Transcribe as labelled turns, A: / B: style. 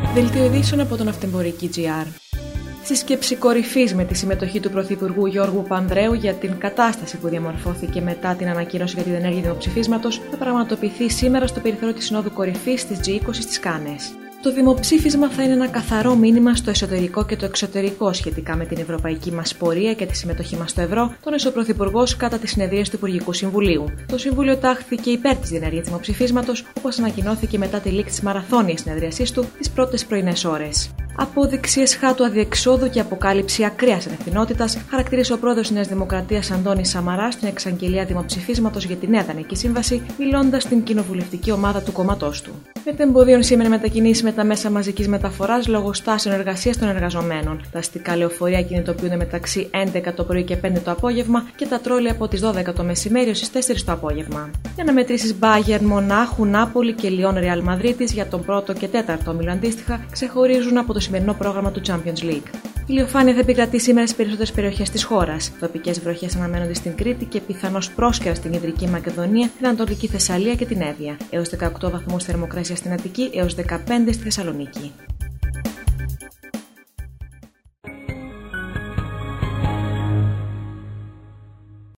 A: Δελτίο ειδήσεων από τον Αυτεμπορική GR. Σύσκεψη κορυφής με τη συμμετοχή του Πρωθυπουργού Γιώργου Πανδρέου για την κατάσταση που διαμορφώθηκε μετά την ανακοίνωση για τη διενέργεια δημοψηφίσματος θα πραγματοποιηθεί σήμερα στο περιθώριο της Συνόδου Κορυφής της G20 στις Κάνες. Το δημοψήφισμα θα είναι ένα καθαρό μήνυμα στο εσωτερικό και το εξωτερικό σχετικά με την ευρωπαϊκή μας πορεία και τη συμμετοχή μας στο ευρώ, τόνισε ο Πρωθυπουργός κατά τη συνεδρίαση του Υπουργικού Συμβουλίου. Το Συμβούλιο τάχθηκε υπέρ της διενέργειας δημοψηφίσματος, όπως ανακοινώθηκε μετά τη λήξη της μαραθώνιας συνεδρίασής του τις πρώτες πρωινές ώρες. Απόδειξη εσχάτου αδιεξόδου και αποκάλυψη ακραίας ανευθυνότητας, χαρακτήρισε ο πρόεδρος της Νέας Δημοκρατίας Αντώνης Σαμαράς στην εξαγγελία δημοψηφίσματος για τη Νέα Δανεική Σύμβαση, μιλώντας στην κοινοβουλευτική ομάδα του κόμματός του. Μετεμποδίων σήμερα μετακινήσεις με τα μέσα μαζικής μεταφοράς λόγω στάσεων εργασίας των εργαζομένων. Τα αστικά λεωφορεία κινητοποιούνται μεταξύ 11 το πρωί και 5 το απόγευμα και τα τρόλια από τις 12 το μεσημέρι ως τις 4 το απόγευμα. Οι αναμετρήσεις Bayern, Μονάχου, Νάπολη και Λιόν Ρεάλ Μαδρίτης για τον πρώτο και τέταρτο όμιλο αντίστοιχα ξεχωρίζουν από το σημερινό πρόγραμμα του Champions League. Η ηλιοφάνεια θα επικρατεί σήμερα στις περισσότερες περιοχές της χώρας. Τοπικές βροχές αναμένονται στην Κρήτη και πιθανώς πρόσκαιρα στην Κεντρική Μακεδονία, την Ανατολική Θεσσαλία και την Εύβοια. Έως 18 βαθμούς θερμοκρασία στην Αττική, έως 15 στη Θεσσαλονίκη.